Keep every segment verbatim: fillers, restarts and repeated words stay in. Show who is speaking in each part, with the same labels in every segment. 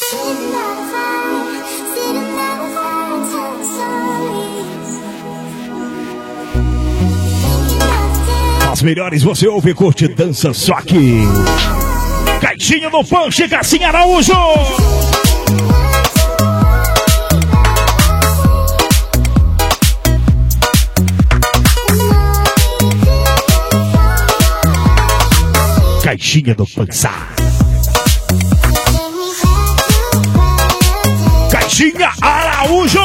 Speaker 1: As melhores você ouve, curte, dança só aqui. Caixinha do Fã, chega assim, Araújo. Caixinha do Pança. Caixinha Araújo.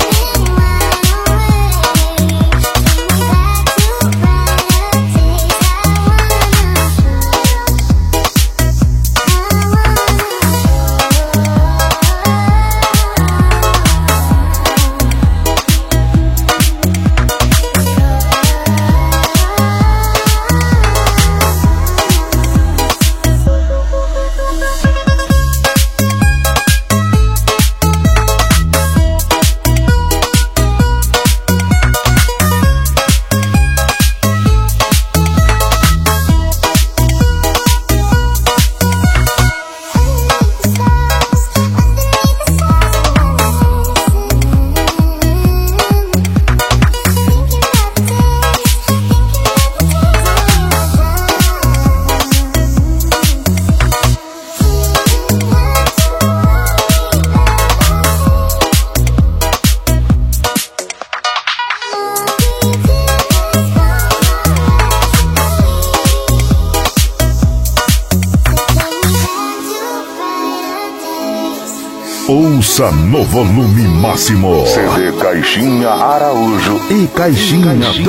Speaker 2: Ouça no volume máximo. C D Caixinha Araújo e Caixinha, Caixinha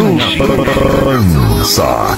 Speaker 2: do Pança.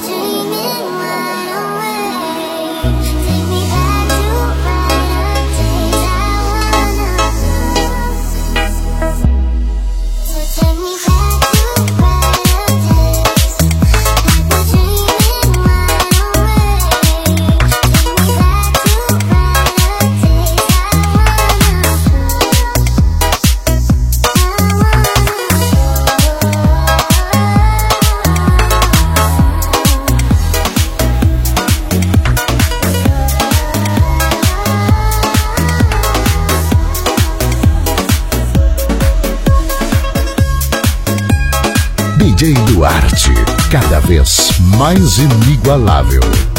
Speaker 2: D J Duarte, cada vez mais inigualável.